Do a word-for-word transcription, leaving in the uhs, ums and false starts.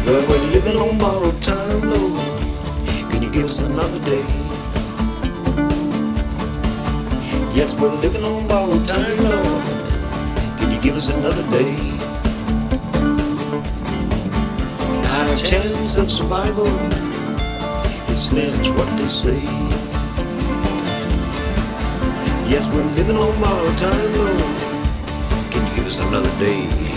Well, we're living on borrowed time, Lord. Can you give us another day? Yes, we're living on borrowed time, Lord. Can you give us another day? High chance of survival, it's slim, it's what they say. Yes, we're living on borrowed time, Lord. Can you give us another day?